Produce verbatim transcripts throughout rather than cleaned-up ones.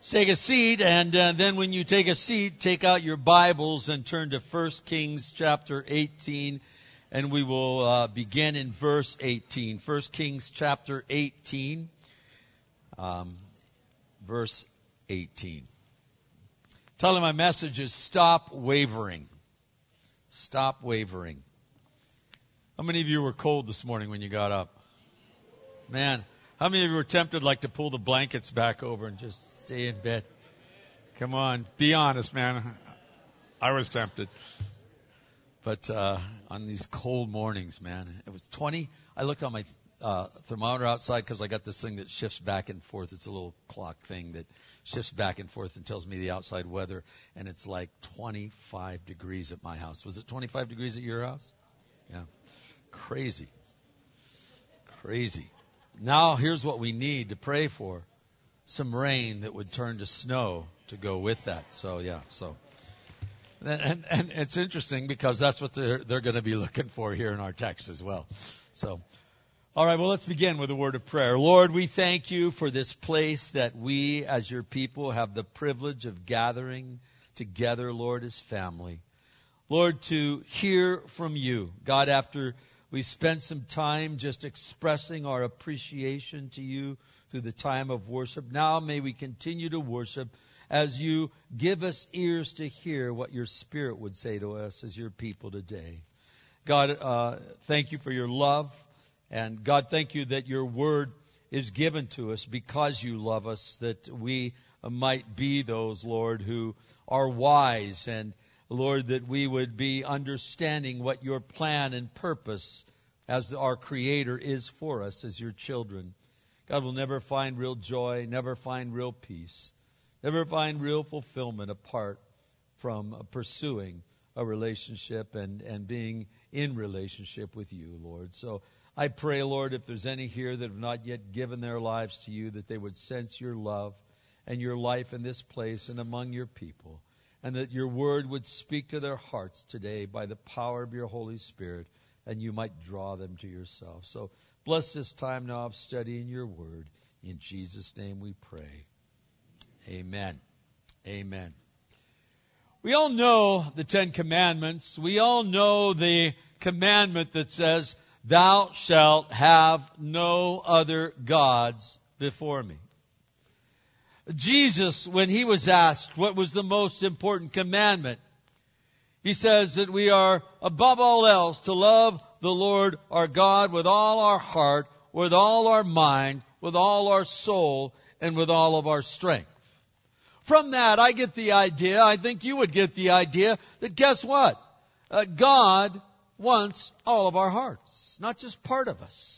Take a seat, and uh, then when you take a seat, take out your Bibles and turn to First Kings chapter eighteen, and we will uh, begin in verse eighteen. First Kings chapter eighteen, um, verse eighteen. Telling my message is stop wavering. Stop wavering. How many of you were cold this morning when you got up? Man. How many of you were tempted like to pull the blankets back over and just stay in bed? Come on, be honest, man. I was tempted. But uh on these cold mornings, man, it was twenty. I looked on my uh thermometer outside because I got this thing that shifts back and forth. It's a little clock thing that shifts back and forth and tells me the outside weather. And it's like twenty-five degrees at my house. Was it twenty-five degrees at your house? Yeah. Crazy. Crazy. Now, here's what we need to pray for. Some rain that would turn to snow to go with that. So, yeah, so. And, and, and it's interesting because that's what they're, they're going to be looking for here in our text as well. So, all right, well, let's begin with a word of prayer. Lord, we thank you for this place that we as your people have the privilege of gathering together, Lord, as family. Lord, to hear from you. God, after we spent some time just expressing our appreciation to you through the time of worship. Now may we continue to worship as you give us ears to hear what your Spirit would say to us as your people today. God, uh, thank you for your love. And God, thank you that your word is given to us because you love us, that we might be those, Lord, who are wise, and Lord, that we would be understanding what your plan and purpose as our Creator is for us as your children. God will never find real joy, never find real peace, never find real fulfillment apart from pursuing a relationship and, and being in relationship with you, Lord. So I pray, Lord, if there's any here that have not yet given their lives to you, that they would sense your love and your life in this place and among your people, and that your word would speak to their hearts today by the power of your Holy Spirit, and you might draw them to yourself. So bless this time now of studying your word. In Jesus' name we pray. Amen. Amen. We all know the Ten Commandments. We all know the commandment that says, thou shalt have no other gods before me. Jesus, when he was asked what was the most important commandment, he says that we are, above all else, to love the Lord our God with all our heart, with all our mind, with all our soul, and with all of our strength. From that, I get the idea, I think you would get the idea, that guess what? Uh, God wants all of our hearts, not just part of us.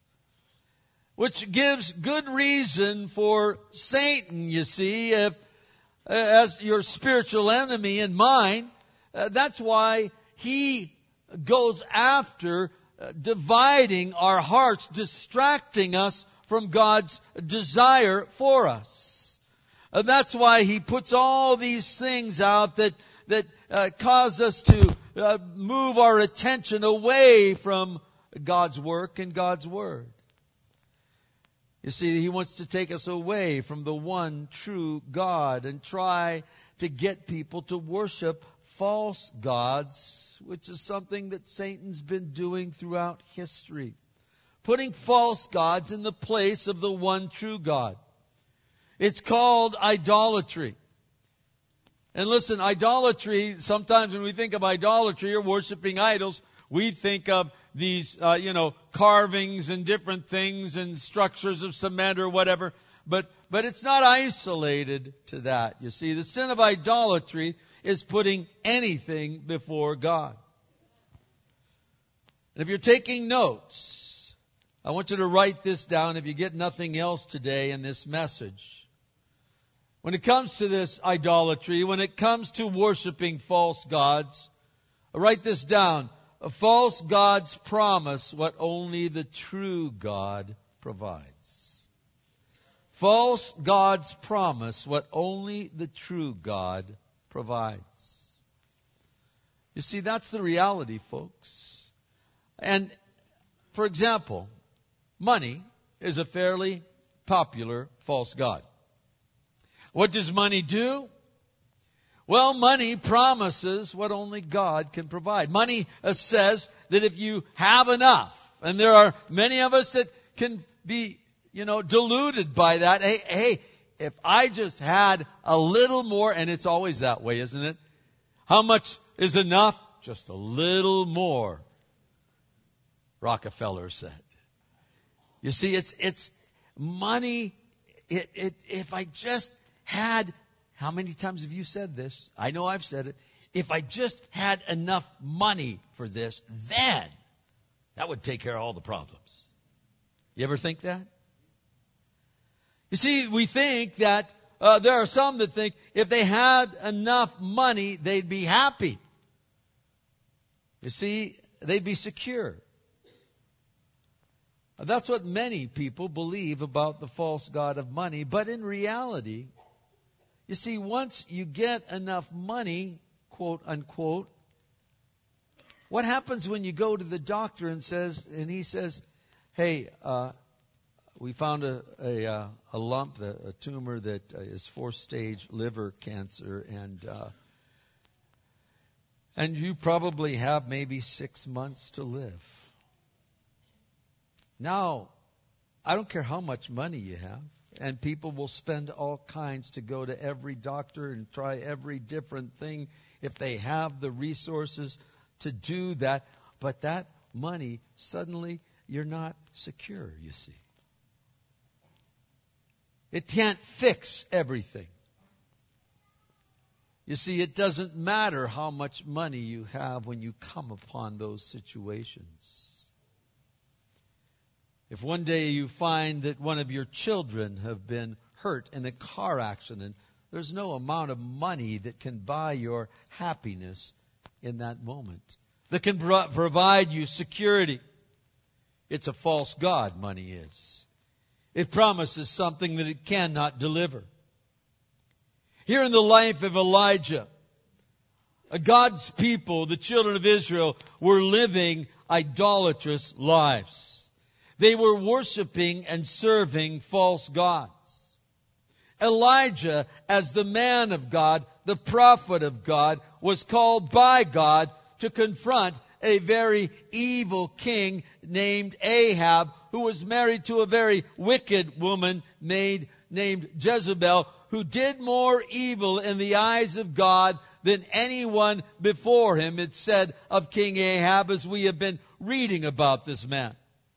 Which gives good reason for Satan, you see, if, as your spiritual enemy and mine. Uh, that's why he goes after uh, dividing our hearts, distracting us from God's desire for us. Uh, that's why he puts all these things out that, that uh, cause us to uh, move our attention away from God's work and God's word. You see, he wants to take us away from the one true God and try to get people to worship false gods, which is something that Satan's been doing throughout history. Putting false gods in the place of the one true God. It's called idolatry. And listen, idolatry, sometimes when we think of idolatry or worshiping idols, we think of these, uh, you know, carvings and different things and structures of cement or whatever. But, but it's not isolated to that. You see, the sin of idolatry is putting anything before God. And if you're taking notes, I want you to write this down if you get nothing else today in this message. When it comes to this idolatry, when it comes to worshiping false gods, write this down. False gods promise what only the true God provides. False gods promise what only the true God provides. You see, that's the reality, folks. And, for example, money is a fairly popular false god. What does money do? Well, money promises what only God can provide. Money uh, says that if you have enough, and there are many of us that can be, you know, deluded by that. Hey, hey, if I just had a little more, and it's always that way, isn't it? How much is enough? Just a little more, Rockefeller said. You see, it's, it's money. It, it, if I just had, how many times have you said this? I know I've said it. If I just had enough money for this, then that would take care of all the problems. You ever think that? You see, we think that uh, there are some that think if they had enough money, they'd be happy. You see, they'd be secure. That's what many people believe about the false god of money. But in reality, you see, once you get enough money, quote unquote, what happens when you go to the doctor and says, and he says, hey, uh, we found a, a, uh, a lump, a, a tumor that is fourth stage liver cancer, and uh, and you probably have maybe six months to live. Now, I don't care how much money you have, and people will spend all kinds to go to every doctor and try every different thing if they have the resources to do that. But that money, suddenly, you're not secure, you see. It can't fix everything. You see, it doesn't matter how much money you have when you come upon those situations. If one day you find that one of your children have been hurt in a car accident, there's no amount of money that can buy your happiness in that moment, that can pro- provide you security. It's a false god, money is. It promises something that it cannot deliver. Here in the life of Elijah, God's people, the children of Israel, were living idolatrous lives. They were worshiping and serving false gods. Elijah, as the man of God, the prophet of God, was called by God to confront a very evil king named Ahab, who was married to a very wicked woman named, named Jezebel, who did more evil in the eyes of God than anyone before him. It's said of King Ahab, as we have been reading about this man.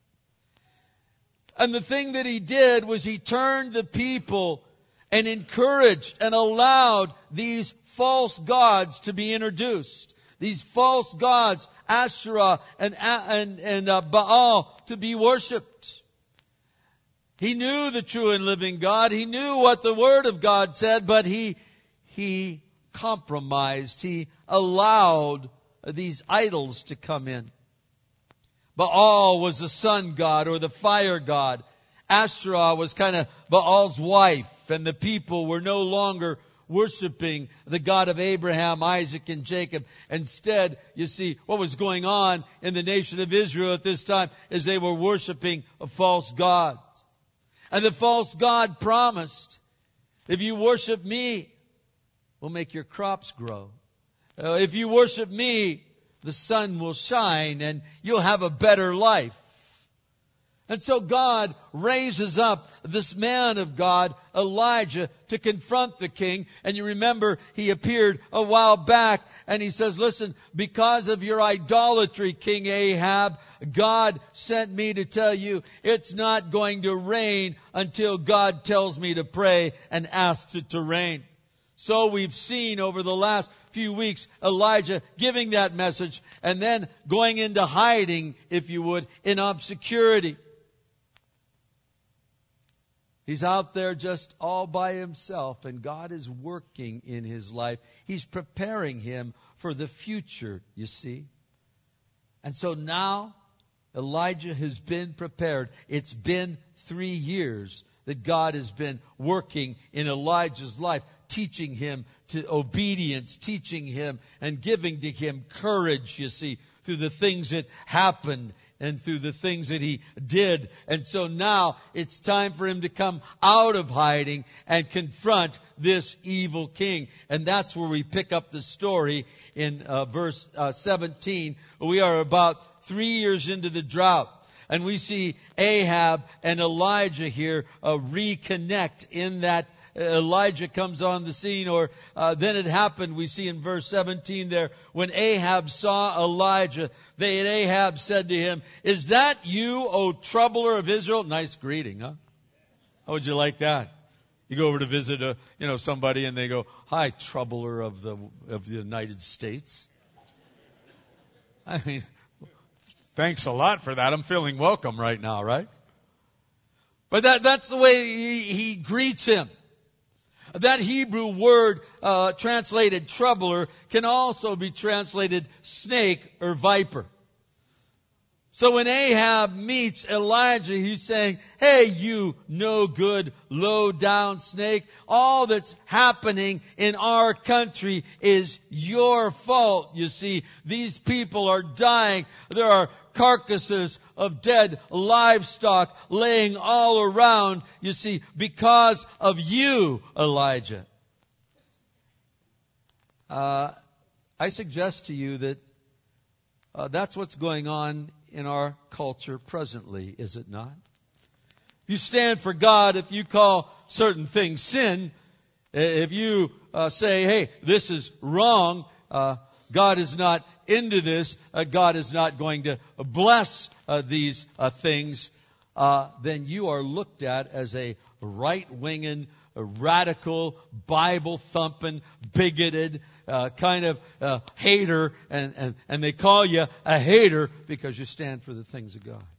And the thing that he did was he turned the people and encouraged and allowed these false gods to be introduced. These false gods, Asherah and, and, and uh, Baal, to be worshipped. He knew the true and living God. He knew what the Word of God said, but he, he compromised. He allowed these idols to come in. Baal was the sun god or the fire god. Asherah was kind of Baal's wife, and the people were no longer worshiping the God of Abraham, Isaac, and Jacob. Instead, you see, what was going on in the nation of Israel at this time is they were worshiping a false god. And the false god promised, if you worship me, we'll make your crops grow. Uh, if you worship me, the sun will shine and you'll have a better life. And so God raises up this man of God, Elijah, to confront the king. And you remember he appeared a while back and he says, listen, because of your idolatry, King Ahab, God sent me to tell you it's not going to rain until God tells me to pray and asks it to rain. So we've seen over the last few weeks Elijah giving that message and then going into hiding, if you would, in obscurity. He's out there just all by himself, and God is working in his life. He's preparing him for the future, you see. And so now Elijah has been prepared. It's been three years that God has been working in Elijah's life, teaching him to obedience, teaching him and giving to him courage, you see, through the things that happened and through the things that he did. And so now it's time for him to come out of hiding and confront this evil king. And that's where we pick up the story in uh, verse uh, seventeen. We are about three years into the drought. And we see Ahab and Elijah here uh, reconnect in that Elijah comes on the scene. Or uh, then it happened, we see in verse seventeen there, when Ahab saw Elijah, they and Ahab said to him, "Is that you, O troubler of Israel?" Nice greeting, huh? How would you like that? You go over to visit a, you know, somebody and they go, "Hi, troubler of the of the United States." I mean, thanks a lot for that. I'm feeling welcome right now, right? But that that's the way he, he greets him. That Hebrew word uh, translated troubler can also be translated snake or viper. So when Ahab meets Elijah, he's saying, "Hey, you no good, low down snake, all that's happening in our country is your fault. You see, these people are dying. There are carcasses of dead livestock laying all around, you see, because of you, Elijah." Uh, I suggest to you that uh, that's what's going on in our culture presently, is it not? You stand for God if you call certain things sin. If you uh, say, "Hey, this is wrong," uh, God is not into this, uh, God is not going to bless uh, these uh, things, uh, then you are looked at as a right-winging, a radical, Bible-thumping, bigoted, uh, kind of uh, hater, and, and, and they call you a hater because you stand for the things of God.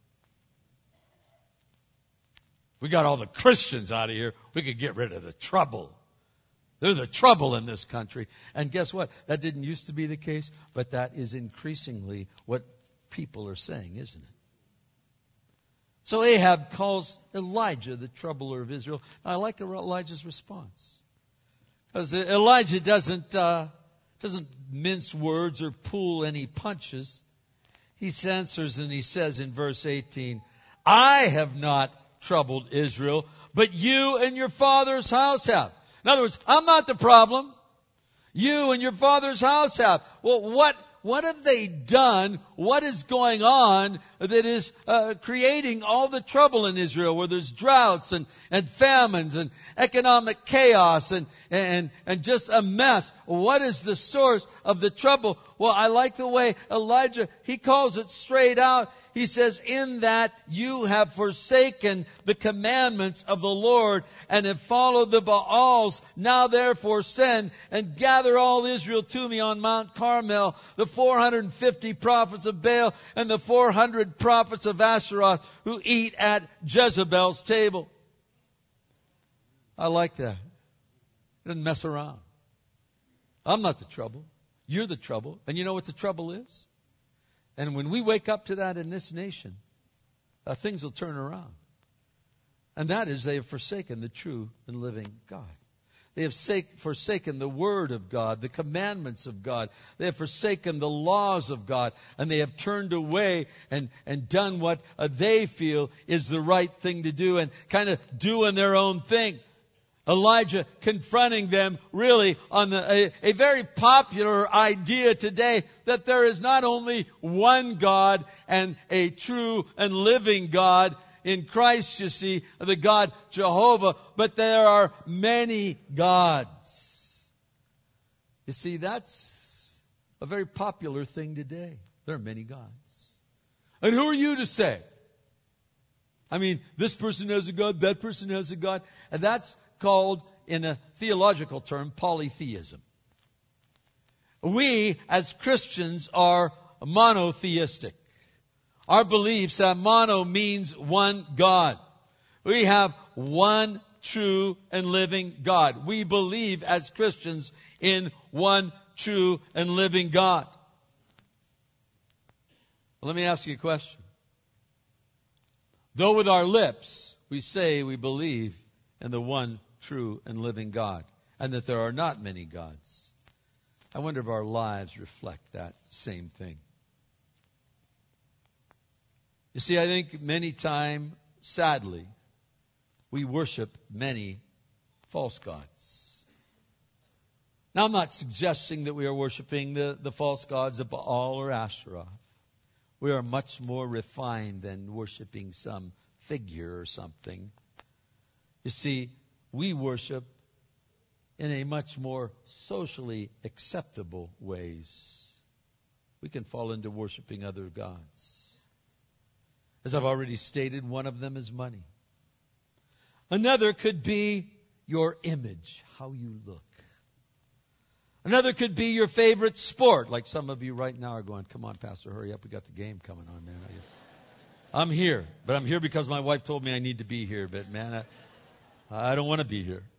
We got all the Christians out of here, we could get rid of the trouble. They're the trouble in this country. And guess what? That didn't used to be the case, but that is increasingly what people are saying, isn't it? So Ahab calls Elijah the troubler of Israel. I like Elijah's response. Because Elijah doesn't, uh, doesn't mince words or pull any punches. He censors and he says in verse eighteen, "I have not troubled Israel, but you and your father's house have." In other words, I'm not the problem. You and your father's house have. Well, what, what have they done? What is going on that is uh, creating all the trouble in Israel, where there's droughts and, and famines and economic chaos and, and, and just a mess? What is the source of the trouble? Well, I like the way Elijah, he calls it straight out. He says, "In that you have forsaken the commandments of the Lord and have followed the Baals. Now therefore send and gather all Israel to me on Mount Carmel, the four hundred fifty prophets of Baal and the four hundred prophets of Asheroth who eat at Jezebel's table." I like that. He doesn't mess around. I'm not the trouble. You're the trouble. And you know what the trouble is? And when we wake up to that in this nation, uh, things will turn around. And that is, they have forsaken the true and living God. They have forsaken the Word of God, the commandments of God. They have forsaken the laws of God. And they have turned away and, and done what uh, they feel is the right thing to do, and kind of doing their own thing. Elijah confronting them really on the, a, a very popular idea today that there is not only one God and a true and living God in Christ, you see, the God Jehovah, but there are many gods. You see, that's a very popular thing today. There are many gods. And who are you to say? I mean, this person has a God, that person has a God, and that's called, in a theological term, polytheism. We, as Christians, are monotheistic. Our beliefs that mono means one God. We have one true and living God. We believe, as Christians, in one true and living God. Let me ask you a question. Though with our lips we say we believe in the one true and living God, and that there are not many gods, I wonder if our lives reflect that same thing. You see, I think many times, sadly, we worship many false gods. Now, I'm not suggesting that we are worshiping the, the false gods of Baal or Asherah. We are much more refined than worshiping some figure or something. You see, we worship in a much more socially acceptable ways. We can fall into worshiping other gods. As I've already stated, one of them is money. Another could be your image, how you look. Another could be your favorite sport. Like some of you right now are going, come on, Pastor, hurry up. We got the game coming on, man. I'm here, but I'm here because my wife told me I need to be here. But, man, I, I don't want to be here.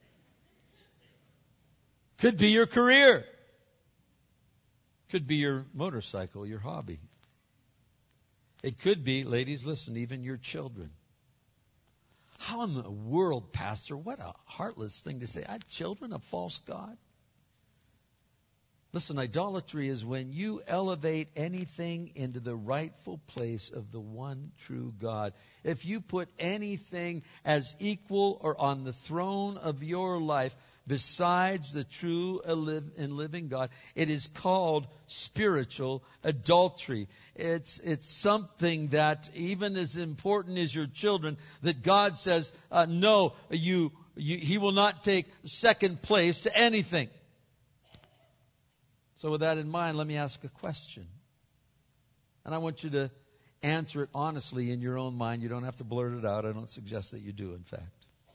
Could be your career. Could be your motorcycle, your hobby. It could be, ladies, listen, even your children. How in the world, Pastor, what a heartless thing to say. I have children, a false god? Listen, idolatry is when you elevate anything into the rightful place of the one true God. If you put anything as equal or on the throne of your life besides the true and living God, it is called spiritual adultery. It's, it's something that, even as important as your children, that God says, uh, no, you, you, He will not take second place to anything. So with that in mind, let me ask a question. And I want you to answer it honestly in your own mind. You don't have to blurt it out. I don't suggest that you do, in fact.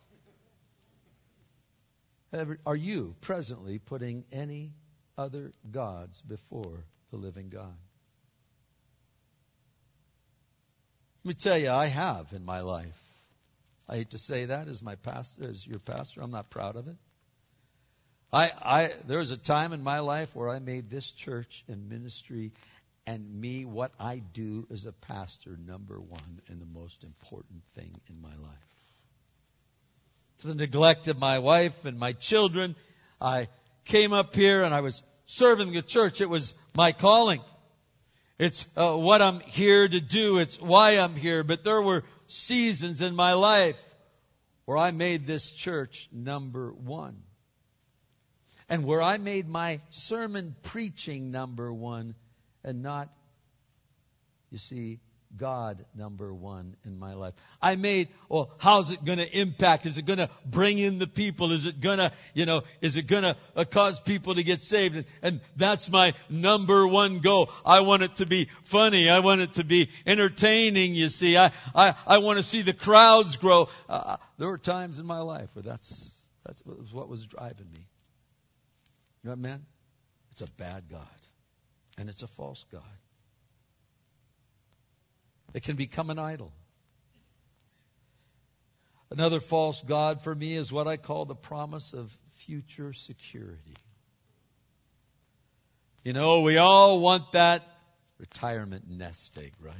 Are you presently putting any other gods before the living God? Let me tell you, I have in my life. I hate to say that as my pastor, as your pastor. I'm not proud of it. I, I, there was a time in my life where I made this church and ministry and me, what I do as a pastor, number one and the most important thing in my life. To the neglect of my wife and my children, I came up here and I was serving the church. It was my calling. It's uh, what I'm here to do. It's why I'm here. But there were seasons in my life where I made this church number one. And where I made my sermon preaching number one and not, you see, God number one in my life. I made, well, how's it going to impact? Is it going to bring in the people? Is it going to, you know, is it going to uh, cause people to get saved? And, and that's my number one goal. I want it to be funny. I want it to be entertaining, you see. I, I, I want to see the crowds grow. Uh, there were times in my life where that's, that's what was driving me. You know what, man? It's a bad God. And it's a false God. It can become an idol. Another false god for me is what I call the promise of future security. You know, we all want that retirement nest egg, right?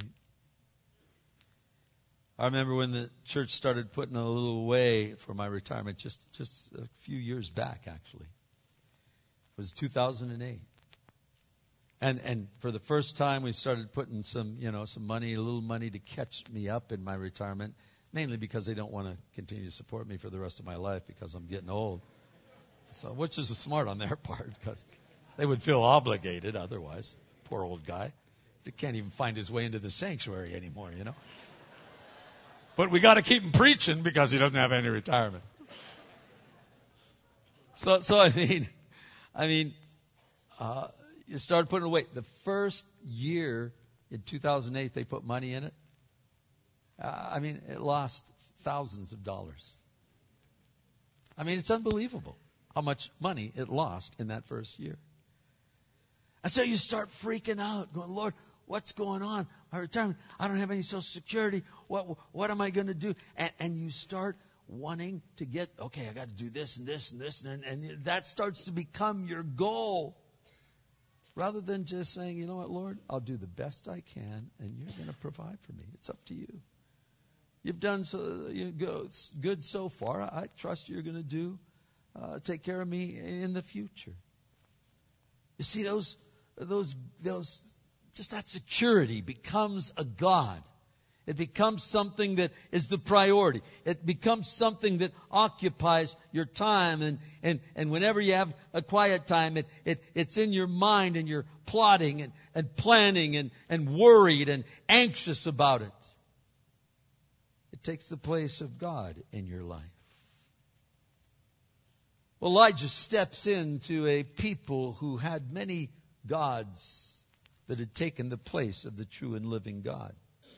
I remember when the church started putting a little away for my retirement, just, just a few years back, actually. It was two thousand eight. And and for the first time, we started putting some, you know, some money, a little money to catch me up in my retirement, mainly because they don't want to continue to support me for the rest of my life because I'm getting old. So, which is smart on their part because they would feel obligated otherwise. Poor old guy. He can't even find his way into the sanctuary anymore, you know. But we got to keep him preaching because he doesn't have any retirement. So, so I mean, I mean, uh, you started putting away. The first year in two thousand eight, they put money in it. Uh, I mean, it lost thousands of dollars. I mean, it's unbelievable how much money it lost in that first year. And so you start freaking out, going, Lord, what's going on? My retirement, I don't have any Social Security. What what am I going to do? And, and you start wanting to get, okay, I got to do this and this and this. And, and that starts to become your goal. Rather than just saying, you know what, Lord, I'll do the best I can, and you're going to provide for me. It's up to you. You've done so you go, good so far. I trust you're going to do, uh, take care of me in the future. You see, those, those, those, just that security becomes a god. It becomes something that is the priority. It becomes something that occupies your time. And, and, and whenever you have a quiet time, it, it, it's in your mind and you're plotting and, and planning and, and worried and anxious about it. It takes the place of God in your life. Well, Elijah steps into a people who had many gods that had taken the place of the true and living God.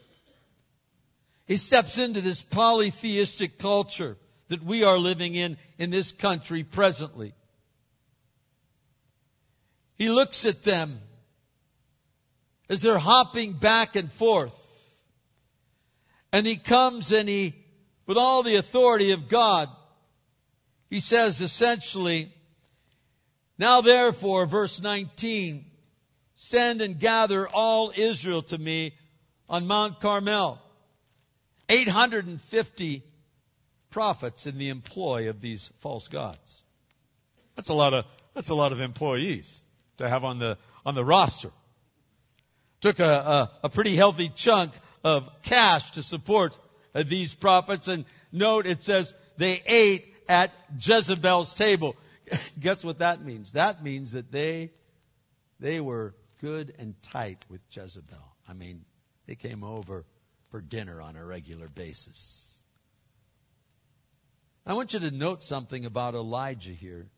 He steps into this polytheistic culture that we are living in in this country presently. He looks at them as they're hopping back and forth. And he comes and he, with all the authority of God, he says essentially, now therefore, verse nineteen, send and gather all Israel to me on Mount Carmel. eight hundred fifty prophets in the employ of these false gods. That's a lot of, that's a lot of employees to have on the, on the roster. Took a, a, a pretty healthy chunk of cash to support uh, these prophets. And note, it says they ate at Jezebel's table. Guess what that means? That means that they, they were good and tight with Jezebel. I mean, they came over for dinner on a regular basis. I want you to note something about Elijah here.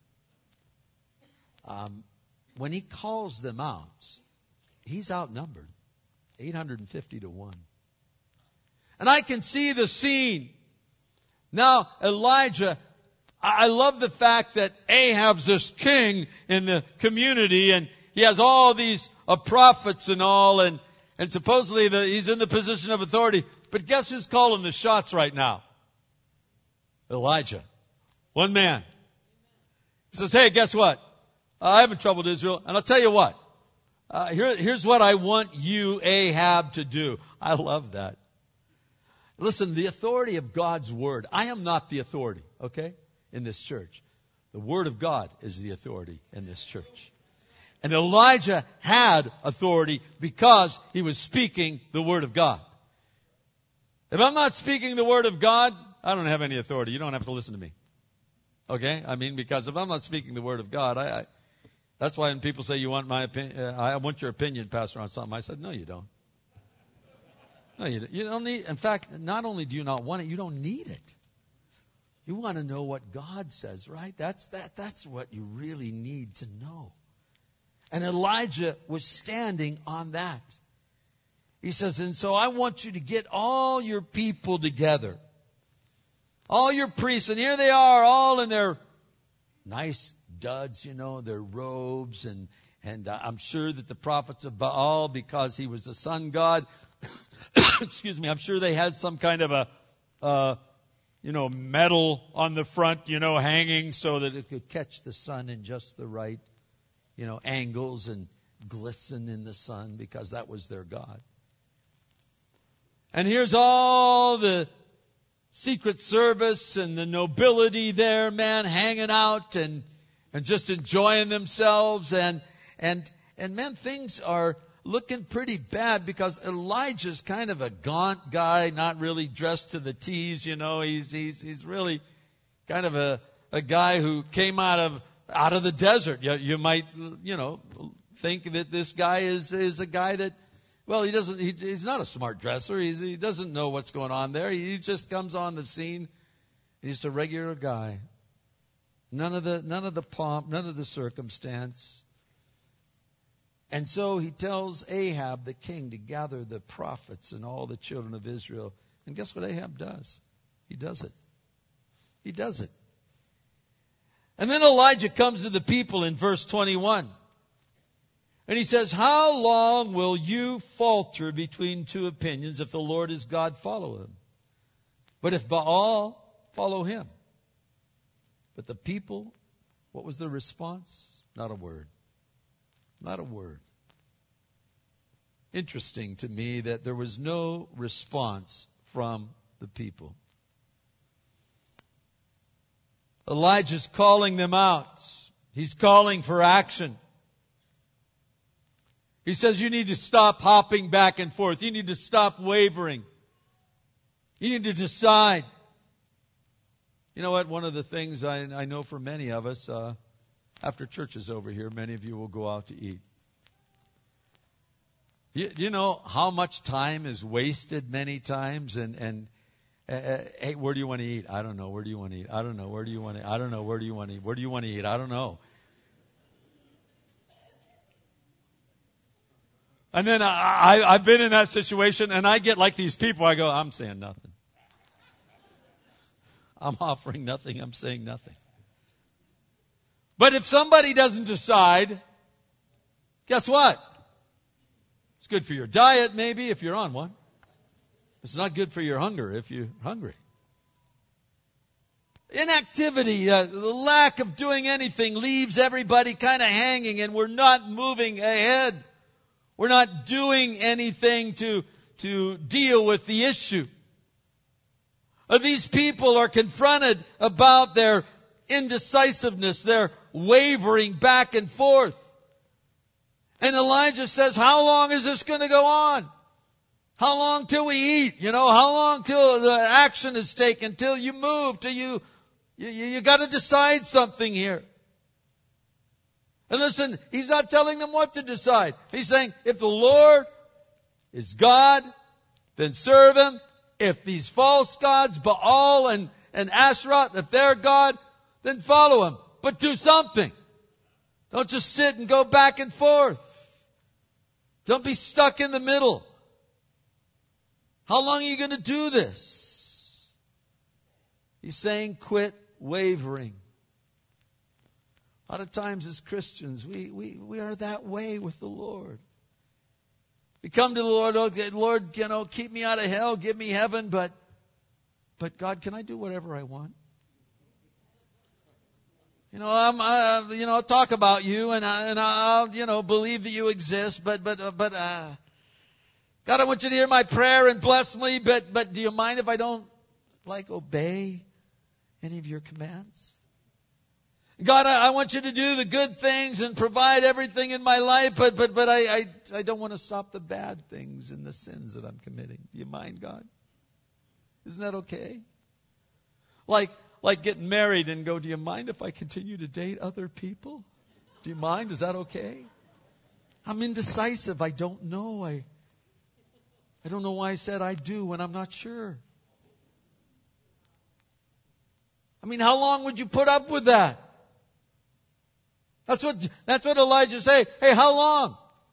Um, when he calls them out, he's outnumbered, eight hundred fifty to one. And I can see the scene. Now, Elijah, I love the fact that Ahab's this king in the community, and he has all these uh, prophets and all, and, and supposedly the, he's in the position of authority. But guess who's calling the shots right now? Elijah. One man. He says, hey, guess what? Uh, I haven't troubled Israel, and I'll tell you what. Uh, here, here's what I want you, Ahab, to do. I love that. Listen, the authority of God's Word. I am not the authority, okay, in this church. The Word of God is the authority in this church. And Elijah had authority because he was speaking the Word of God. If I'm not speaking the Word of God, I don't have any authority. You don't have to listen to me. Okay? I mean, because if I'm not speaking the Word of God, I, I that's why when people say, you want my opinion, uh, I want your opinion, Pastor, on something, I said, no, you don't. No, you don't. You don't need, in fact, not only do you not want it, you don't need it. You want to know what God says, right? That's that. That's what you really need to know. And Elijah was standing on that. He says, and so I want you to get all your people together. All your priests, and here they are, all in their nice duds, you know, their robes, and and uh, I'm sure that the prophets of Baal, because he was the sun god, excuse me, I'm sure they had some kind of a, uh, you know, metal on the front, you know, hanging so that it could catch the sun in just the right, you know, angles and glisten in the sun, because that was their god. And here's all the Secret Service and the nobility there, man, hanging out and and just enjoying themselves, and and and man, things are looking pretty bad because Elijah's kind of a gaunt guy, not really dressed to the T's, you know. He's he's he's really kind of a a guy who came out of out of the desert. You, you might you know think that this guy is is a guy that, well, he doesn't. He, he's not a smart dresser. He's, he doesn't know what's going on there. He just comes on the scene. He's a regular guy. None of the none of the pomp, none of the circumstance. And so he tells Ahab, the king, to gather the prophets and all the children of Israel. And guess what Ahab does? He does it. He does it. And then Elijah comes to the people in verse twenty-one. And he says, how long will you falter between two opinions? If the Lord is God, follow him. But if Baal, follow him. But the people, what was their response? Not a word. Not a word. Interesting to me that there was no response from the people. Elijah's calling them out. He's calling for action. He says you need to stop hopping back and forth. You need to stop wavering. You need to decide. You know what? One of the things I, I know for many of us, uh, after church is over here, many of you will go out to eat. You, you know how much time is wasted many times? And, and uh, uh, hey, where do you want to eat? I don't know. Where do you want to eat? I don't know. Where do you want to eat? I don't know. Where do you want to eat? Where do you want to eat? I don't know. And then I, I, I've been in that situation, and I get like these people. I go, I'm saying nothing. I'm offering nothing. I'm saying nothing. But if somebody doesn't decide, guess what? It's good for your diet, maybe, if you're on one. It's not good for your hunger if you're hungry. Inactivity, uh, the lack of doing anything leaves everybody kind of hanging, and we're not moving ahead. We're not doing anything to, to deal with the issue. Uh, these people are confronted about their indecisiveness, their wavering back and forth. And Elijah says, how long is this going to go on? How long till we eat? You know, how long till the action is taken, till you move, till you, you, you got to decide something here. And listen, he's not telling them what to decide. He's saying, if the Lord is God, then serve Him. If these false gods, Baal and, and Asherah, if they're God, then follow Him. But do something. Don't just sit and go back and forth. Don't be stuck in the middle. How long are you going to do this? He's saying quit wavering. A lot of times as Christians, we, we, we are that way with the Lord. We come to the Lord, oh, Lord, you know, keep me out of hell, give me heaven, but, but God, can I do whatever I want? You know, I'm, I, you know, I'll talk about you and, I, and I'll, you know, believe that you exist, but, but, uh, but, uh, God, I want you to hear my prayer and bless me, but, but do you mind if I don't, like, obey any of your commands? God, I, I want you to do the good things and provide everything in my life, but, but, but I, I, I don't want to stop the bad things and the sins that I'm committing. Do you mind, God? Isn't that okay? Like, like getting married and go, do you mind if I continue to date other people? Do you mind? Is that okay? I'm indecisive. I don't know. I, I don't know why I said I do when I'm not sure. I mean, how long would you put up with that? That's what, that's what Elijah say. Hey, how long?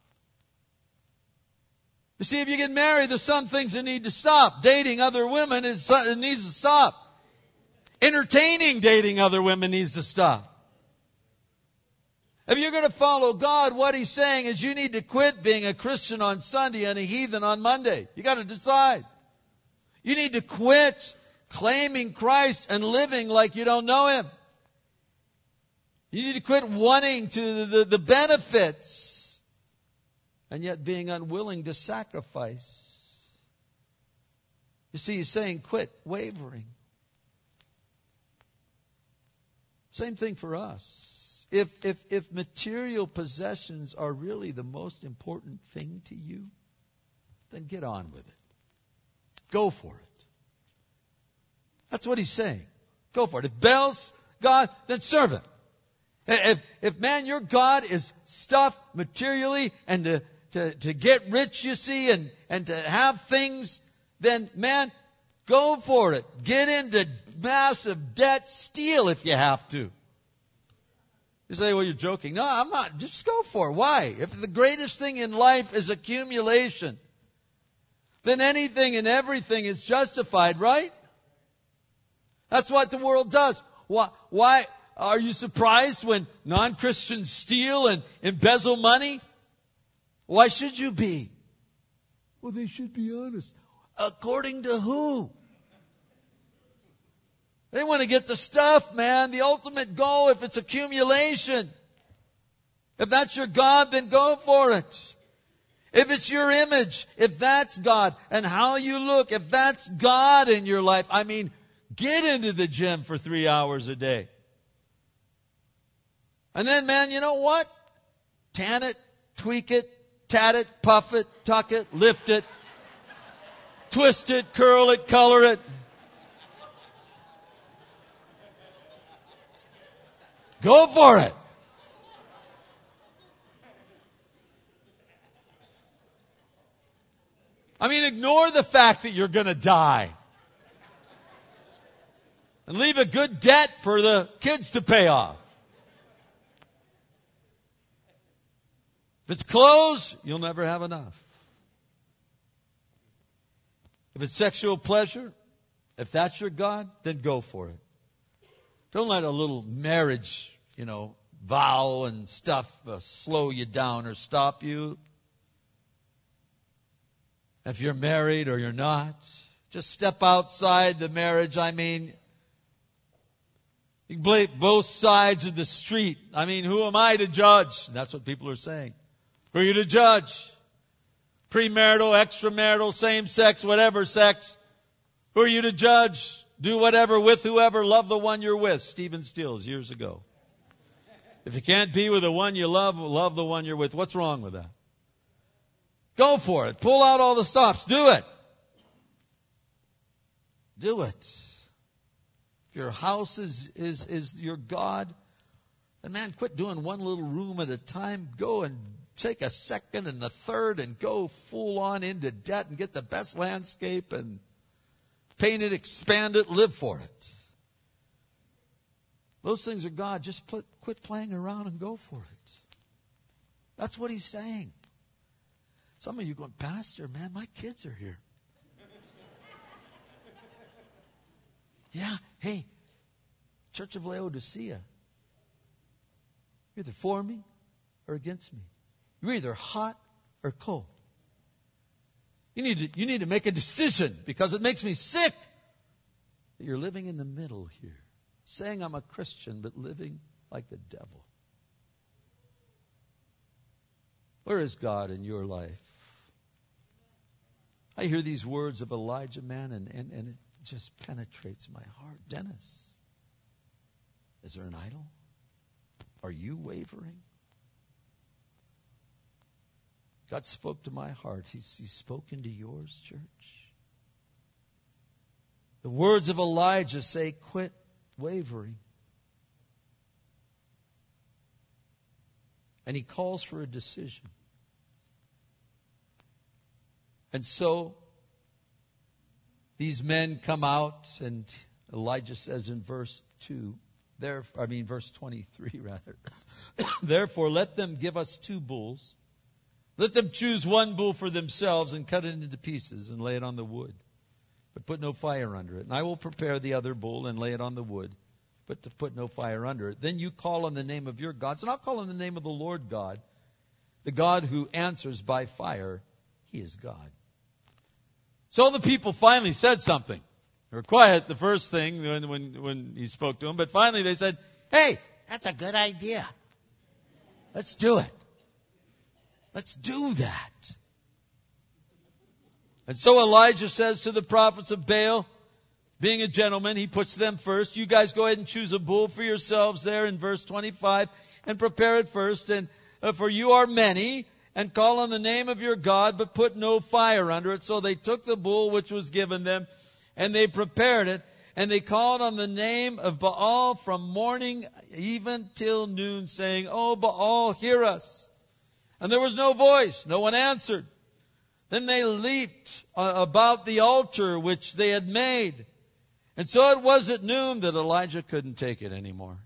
You see, if you get married, there's some things that need to stop. Dating other women is, it needs to stop. Entertaining dating other women needs to stop. If you're going to follow God, what He's saying is you need to quit being a Christian on Sunday and a heathen on Monday. You got to decide. You need to quit claiming Christ and living like you don't know Him. You need to quit wanting to the, the benefits and yet being unwilling to sacrifice. You see, He's saying quit wavering. Same thing for us. If, if, if material possessions are really the most important thing to you, then get on with it. Go for it. That's what He's saying. Go for it. If Baal's God, then serve Him. If, if man, your God is stuff materially and to, to, to get rich, you see, and, and to have things, then man, go for it. Get into massive debt, steal if you have to. You say, well, you're joking. No, I'm not. Just go for it. Why? If the greatest thing in life is accumulation, then anything and everything is justified, right? That's what the world does. Why? Why? Are you surprised when non-Christians steal and embezzle money? Why should you be? Well, they should be honest. According to who? They want to get the stuff, man. The ultimate goal, if it's accumulation. If that's your God, then go for it. If it's your image, if that's God, and how you look, if that's God in your life, I mean, get into the gym for three hours a day. And then, man, you know what? Tan it, tweak it, tat it, puff it, tuck it, lift it. twist it, curl it, color it. Go for it. I mean, ignore the fact that you're going to die. And leave a good debt for the kids to pay off. If it's clothes, you'll never have enough. If it's sexual pleasure, if that's your God, then go for it. Don't let a little marriage, you know, vow and stuff uh, slow you down or stop you. If you're married or you're not, just step outside the marriage. I mean, you can play both sides of the street. I mean, who am I to judge? That's what people are saying. Who are you to judge? Premarital, extramarital, same sex, whatever sex. Who are you to judge? Do whatever with whoever, love the one you're with. Stephen Stills years ago. If you can't be with the one you love, love the one you're with. What's wrong with that? Go for it. Pull out all the stops. Do it. Do it. If your house is, is, is your God, then man, quit doing one little room at a time. Go and take a second and a third and go full on into debt and get the best landscape and paint it, expand it, live for it. Those things are God. Just put, quit playing around and go for it. That's what he's saying. Some of you going, Pastor, man, my kids are here. Yeah, hey, Church of Laodicea, you're either for me or against me. You're either hot or cold. You need to, you need to make a decision because it makes me sick that you're living in the middle here, saying I'm a Christian but living like the devil. Where is God in your life? I hear these words of Elijah, man, and, and, and it just penetrates my heart. Dennis, is there an idol? Are you wavering? God spoke to my heart. He's, he's spoken to yours, church. The words of Elijah say, quit wavering. And he calls for a decision. And so, these men come out, and Elijah says in verse two, there, I mean verse twenty-three rather, therefore let them give us two bulls. Let them choose one bull for themselves and cut it into pieces and lay it on the wood. But put no fire under it. And I will prepare the other bull and lay it on the wood, but to put no fire under it. Then you call on the name of your gods, and I'll call on the name of the Lord God, the God who answers by fire. He is God. So the people finally said something. They were quiet the first thing when, when, when he spoke to them, but finally they said, hey, that's a good idea. Let's do it. Let's do that. And so Elijah says to the prophets of Baal, being a gentleman, he puts them first. You guys go ahead and choose a bull for yourselves there in verse twenty-five and prepare it first. And uh, for you are many, and call on the name of your God, but put no fire under it. So they took the bull which was given them, and they prepared it, and they called on the name of Baal from morning even till noon, saying, O Baal, hear us. And there was no voice. No one answered. Then they leaped uh, about the altar which they had made. And so it was at noon that Elijah couldn't take it anymore.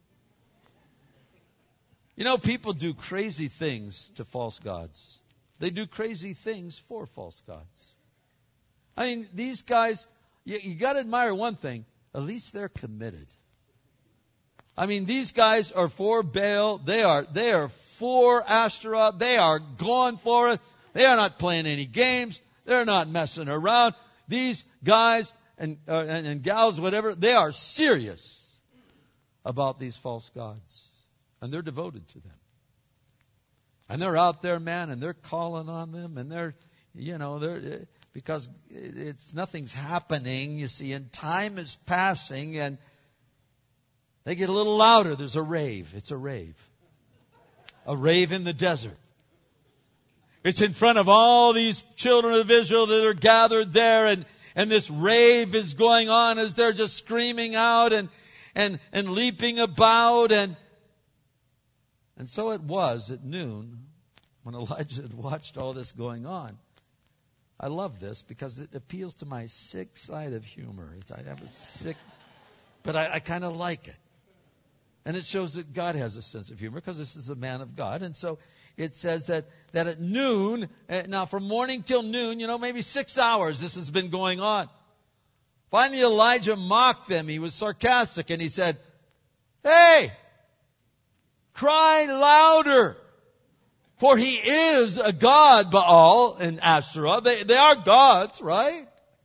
You know, people do crazy things to false gods. They do crazy things for false gods. I mean, these guys, you, you got to admire one thing. At least they're committed. I mean, these guys are for Baal. They are, they are for Ashtaroth. They are going for it. They are not playing any games. They're not messing around. These guys and, uh, and, and gals, whatever, they are serious about these false gods. And they're devoted to them. And they're out there, man, and they're calling on them, and they're, you know, they're, because it's, nothing's happening, you see, and time is passing, and they get a little louder. There's a rave. It's a rave. A rave in the desert. It's in front of all these children of Israel that are gathered there, and, and this rave is going on as they're just screaming out and, and, and leaping about. And, and so it was at noon when Elijah had watched all this going on. I love this because it appeals to my sick side of humor. It's, I have a sick, but I, I kind of like it. And it shows that God has a sense of humor because this is a man of God. And so it says that, that at noon, now from morning till noon, you know, maybe six hours this has been going on. Finally Elijah mocked them. He was sarcastic and he said, "Hey, cry louder. For he is a god, Baal and Asherah. They, they are gods, right?"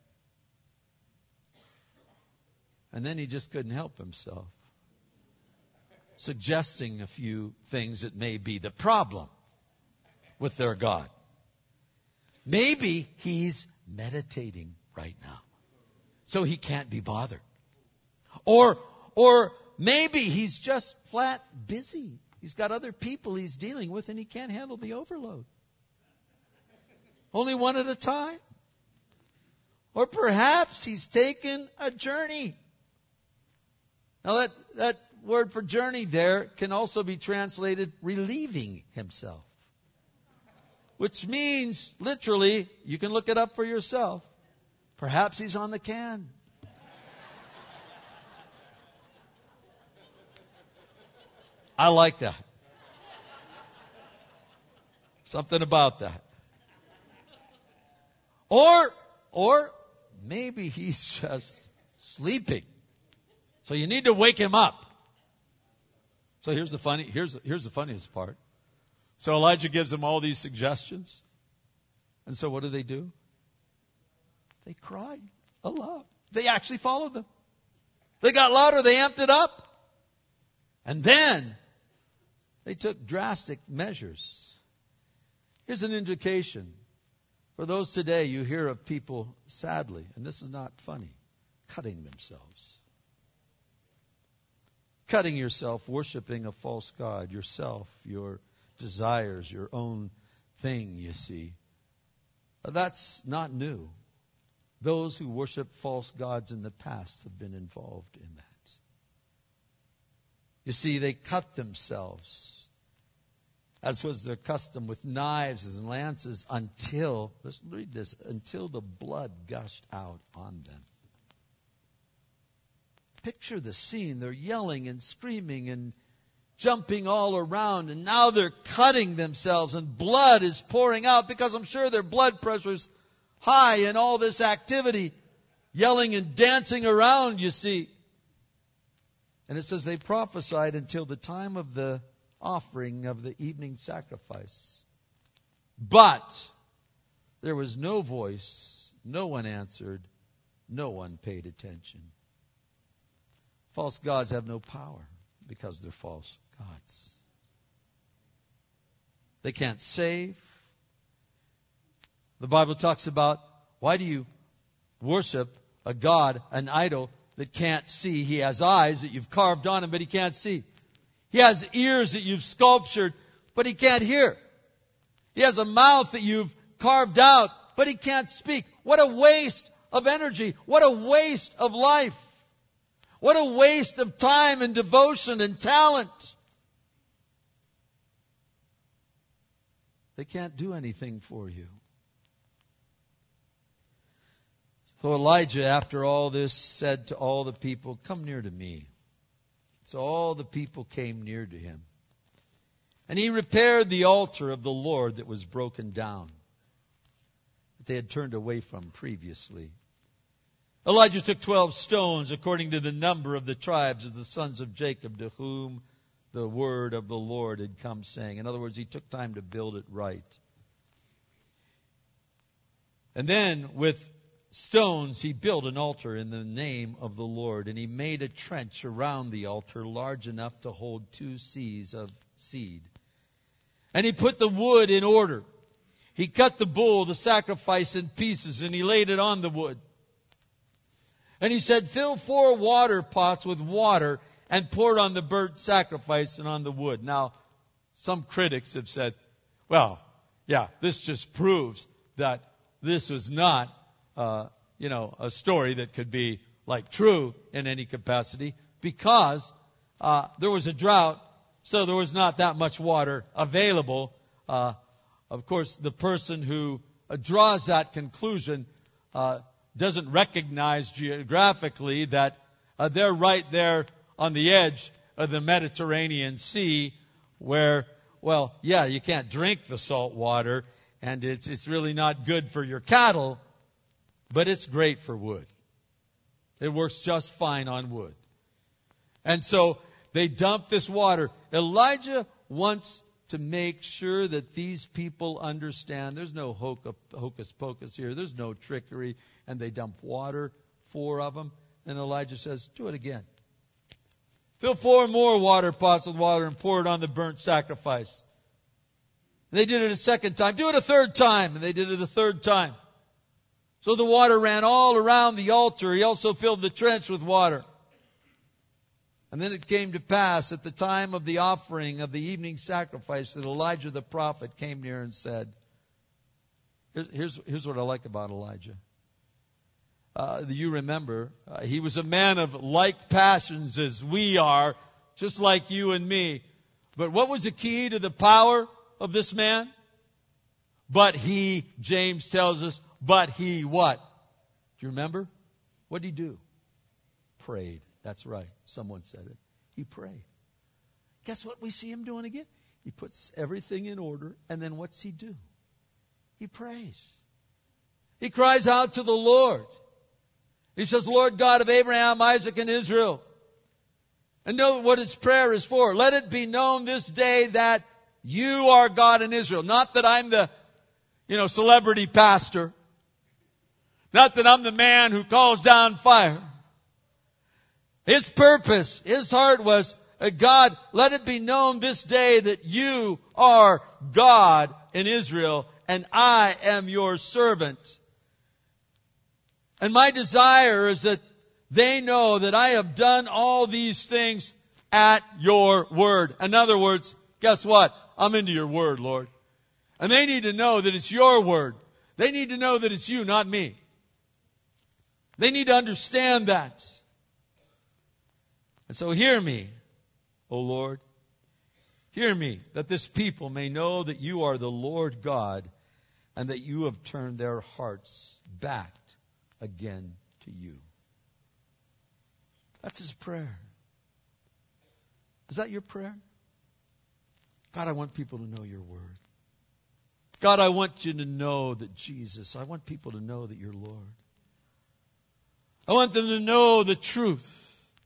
And then he just couldn't help himself, suggesting a few things that may be the problem with their God. Maybe he's meditating right now, so he can't be bothered. Or, or maybe he's just flat busy. He's got other people he's dealing with and he can't handle the overload. Only one at a time. Or perhaps he's taken a journey. Now that, that word for journey there can also be translated relieving himself. Which means, literally, you can look it up for yourself. Perhaps he's on the can. I like that. Something about that. Or, or maybe he's just sleeping. So you need to wake him up. So here's the funny, here's, here's the funniest part. So Elijah gives them all these suggestions. And so what do they do? They cried aloud. They actually followed them. They got louder. They amped it up. And then they took drastic measures. Here's an indication. For those today, you hear of people, sadly, and this is not funny, cutting themselves. Cutting yourself, worshiping a false god, yourself, your desires, your own thing, you see. That's not new. Those who worship false gods in the past have been involved in that. You see, they cut themselves, as was their custom, with knives and lances until, let's read this, until the blood gushed out on them. Picture the scene. They're yelling and screaming and jumping all around, and now they're cutting themselves and blood is pouring out because I'm sure their blood pressure's high in all this activity, yelling and dancing around, you see. And it says they prophesied until the time of the offering of the evening sacrifice. But there was no voice, no one answered, no one paid attention. False gods have no power because they're false gods. They can't save. The Bible talks about, why do you worship a god, an idol, that can't see? He has eyes that you've carved on him, but he can't see. He has ears that you've sculptured, but he can't hear. He has a mouth that you've carved out, but he can't speak. What a waste of energy. What a waste of life. What a waste of time and devotion and talent. They can't do anything for you. So Elijah, after all this, said to all the people, "Come near to me." So all the people came near to him. And he repaired the altar of the Lord that was broken down, that they had turned away from previously. Elijah took twelve stones according to the number of the tribes of the sons of Jacob, to whom the word of the Lord had come, saying. In other words, he took time to build it right. And then with stones he built an altar in the name of the Lord, and he made a trench around the altar large enough to hold two seahs of seed. And he put the wood in order. He cut the bull, the sacrifice, in pieces, and he laid it on the wood. And he said, "Fill four water pots with water and pour it on the burnt sacrifice and on the wood." Now, some critics have said, well, yeah, this just proves that this was not, uh, you know, a story that could be like true in any capacity, because uh, there was a drought, so there was not that much water available. Uh, of course, the person who uh, draws that conclusion uh, doesn't recognize geographically that uh, they're right there on the edge of the Mediterranean Sea, where, well, yeah, you can't drink the salt water, and it's it's really not good for your cattle, but it's great for wood. It works just fine on wood. And so they dump this water. Elijah wants to make sure that these people understand there's no hocus pocus here. There's no trickery. And they dump water, four of them. And Elijah says, do it again. Fill four more water pots with water and pour it on the burnt sacrifice. And they did it a second time. Do it a third time. And they did it a third time. So the water ran all around the altar. He also filled the trench with water. And then it came to pass at the time of the offering of the evening sacrifice that Elijah the prophet came near and said, here's, here's, here's what I like about Elijah. Uh, you remember, uh, he was a man of like passions as we are, just like you and me. But what was the key to the power of this man? But he, James tells us, but he what? Do you remember? What did he do? Prayed. That's right. Someone said it. He prayed. Guess what we see him doing again? He puts everything in order, and then what's he do? He prays. He cries out to the Lord. He says, Lord God of Abraham, Isaac, and Israel. And know what his prayer is for. Let it be known this day that you are God in Israel. Not that I'm the, you know, celebrity pastor. Not that I'm the man who calls down fire. His purpose, his heart was, God, let it be known this day that you are God in Israel, and I am your servant. And my desire is that they know that I have done all these things at your word. In other words, guess what? I'm into your word, Lord. And they need to know that it's your word. They need to know that it's you, not me. They need to understand that. And so hear me, O Lord. Hear me, that this people may know that you are the Lord God, and that you have turned their hearts back again to you. That's his prayer. Is that your prayer? God, I want people to know your word. God, I want you to know that Jesus, I want people to know that you're Lord. I want them to know the truth.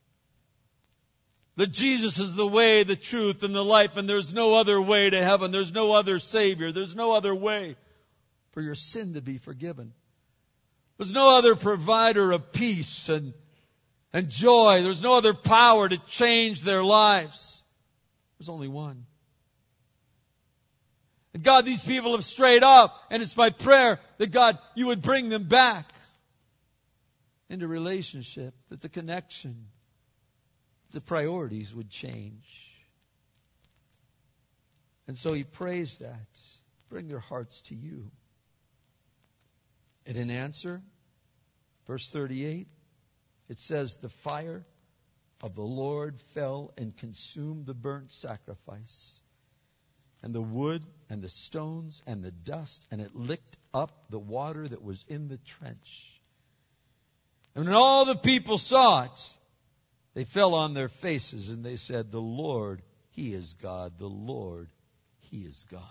That Jesus is the way, the truth, and the life, and there's no other way to heaven. There's no other Savior. There's no other way for your sin to be forgiven. There's no other provider of peace and, and joy. There's no other power to change their lives. There's only one. And God, these people have strayed off, and it's my prayer that God, you would bring them back into relationship, that the connection, the priorities would change. And so he prays that. Bring their hearts to you. And in answer, verse thirty-eight, it says, the fire of the Lord fell and consumed the burnt sacrifice, and the wood and the stones and the dust, and it licked up the water that was in the trench. And when all the people saw it, they fell on their faces and they said, the Lord, He is God. The Lord, He is God.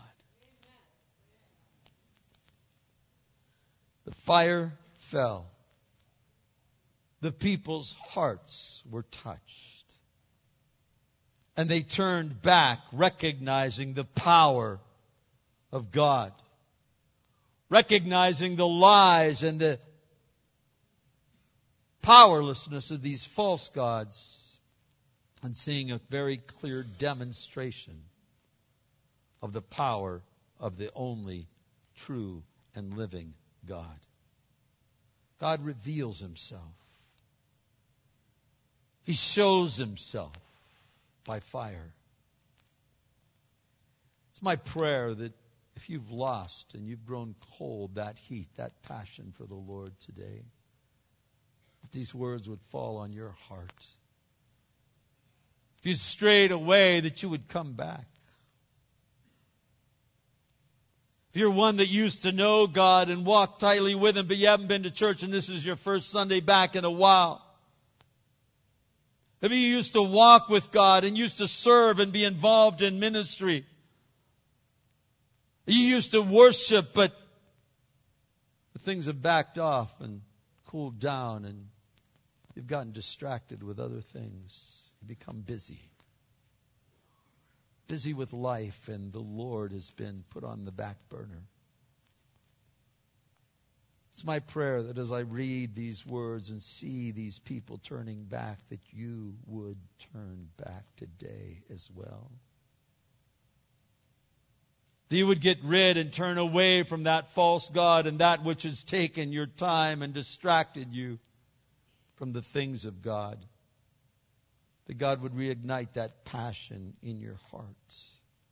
The fire fell. The people's hearts were touched. And they turned back, recognizing the power of God. Recognizing the lies and the powerlessness of these false gods, and seeing a very clear demonstration of the power of the only true and living God. God reveals Himself. He shows Himself by fire. It's my prayer that if you've lost and you've grown cold, that heat, that passion for the Lord today, that these words would fall on your heart. If you strayed away, that you would come back. If you're one that used to know God and walk tightly with Him, but you haven't been to church and this is your first Sunday back in a while. Maybe you used to walk with God and used to serve and be involved in ministry. You used to worship, but things have backed off and cooled down and you've gotten distracted with other things. You become busy. Busy with life, and the Lord has been put on the back burner. It's my prayer that as I read these words and see these people turning back, that you would turn back today as well. That you would get rid and turn away from that false god and that which has taken your time and distracted you from the things of God. That God would reignite that passion in your heart.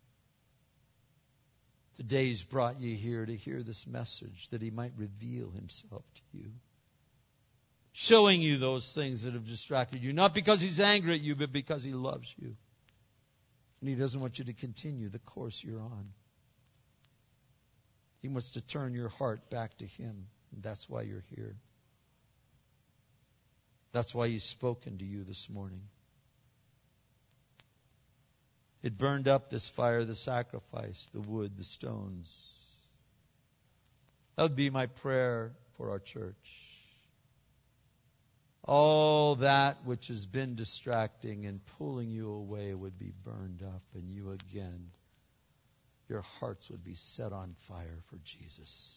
Today He's brought you here to hear this message, that He might reveal Himself to you. Showing you those things that have distracted you. Not because He's angry at you, but because He loves you. And He doesn't want you to continue the course you're on. He wants to turn your heart back to Him. And that's why you're here. That's why He's spoken to you this morning. It burned up, this fire, the sacrifice, the wood, the stones. That would be my prayer for our church. All that which has been distracting and pulling you away would be burned up, and you again, your hearts would be set on fire for Jesus.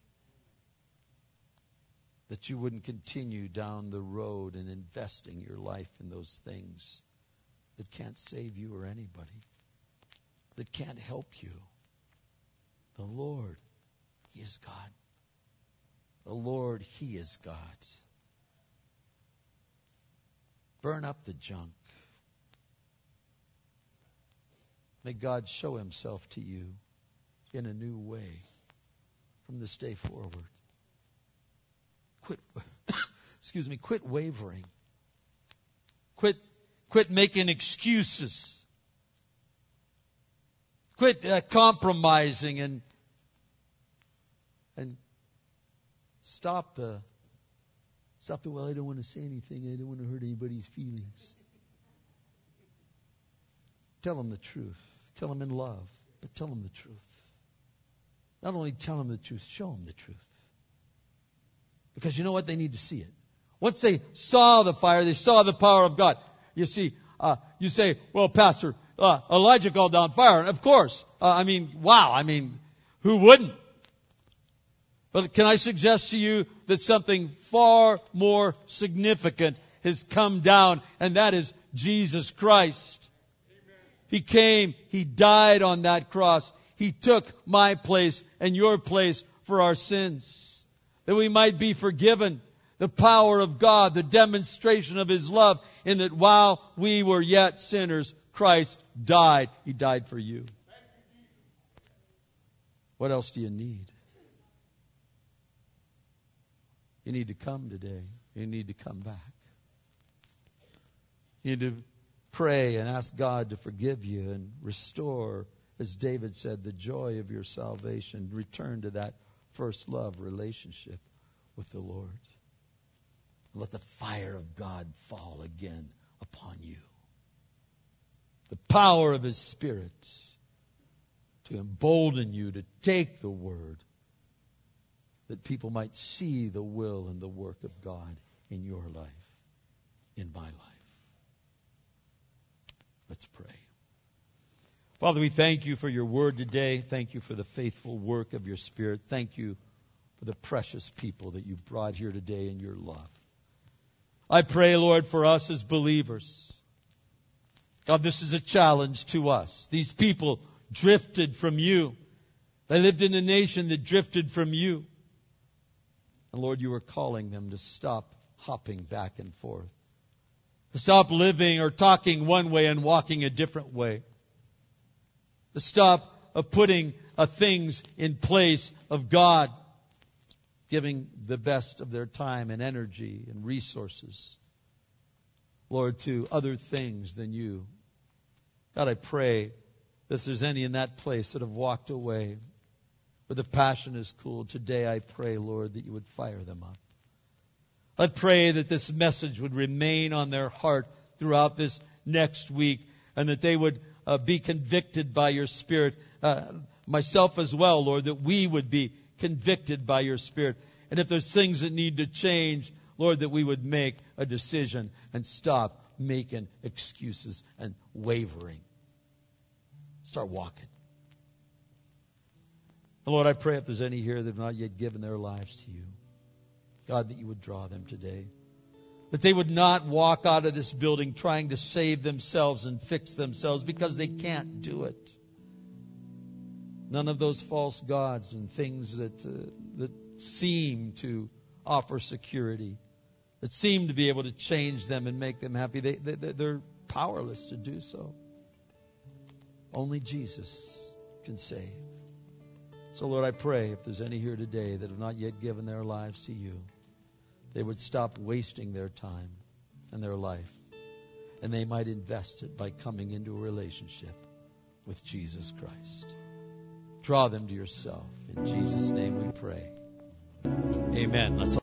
That you wouldn't continue down the road and investing your life in those things that can't save you or anybody, that can't help you. The Lord, He is God. The Lord, He is God. Burn up the junk. May God show Himself to you in a new way from this day forward. Quit, excuse me, quit wavering. Quit Quit making excuses. Quit uh, compromising and and stop the stop the well. I don't want to say anything. I don't want to hurt anybody's feelings. Tell them the truth. Tell them in love, but tell them the truth. Not only tell them the truth, show them the truth. Because you know what? They need to see it. Once they saw the fire, they saw the power of God. You see, uh, you say, well, Pastor, uh, Elijah called down fire. And of course, uh, I mean, wow, I mean, who wouldn't? But can I suggest to you that something far more significant has come down, and that is Jesus Christ. Amen. He came, He died on that cross. He took my place and your place for our sins, that we might be forgiven. The power of God, the demonstration of His love, in that while we were yet sinners, Christ died. He died for you. What else do you need? You need to come today. You need to come back. You need to pray and ask God to forgive you and restore, as David said, the joy of your salvation. Return to that first love relationship with the Lord. Let the fire of God fall again upon you. The power of His Spirit to embolden you to take the Word, that people might see the will and the work of God in your life, in my life. Let's pray. Father, we thank You for Your Word today. Thank You for the faithful work of Your Spirit. Thank You for the precious people that You brought here today in Your love. I pray, Lord, for us as believers. God, this is a challenge to us. These people drifted from You. They lived in a nation that drifted from You. And Lord, You are calling them to stop hopping back and forth. To stop living or talking one way and walking a different way. To stop of putting uh, things in place of God, giving the best of their time and energy and resources, Lord, to other things than you. God, I pray that if there's any in that place that have walked away, where the passion is cooled, today I pray, Lord, that you would fire them up. I pray that this message would remain on their heart throughout this next week, and that they would uh, be convicted by your Spirit. Uh, myself as well, Lord, that we would be convicted by your Spirit. And if there's things that need to change, Lord, that we would make a decision and stop making excuses and wavering. Start walking. And Lord, I pray if there's any here that have not yet given their lives to you, God, that you would draw them today. That they would not walk out of this building trying to save themselves and fix themselves, because they can't do it. None of those false gods and things that uh, that seem to offer security, that seem to be able to change them and make them happy, they, they, they're powerless to do so. Only Jesus can save. So Lord, I pray if there's any here today that have not yet given their lives to you, they would stop wasting their time and their life, and they might invest it by coming into a relationship with Jesus Christ. Draw them to yourself. In Jesus' name we pray. Amen. Let's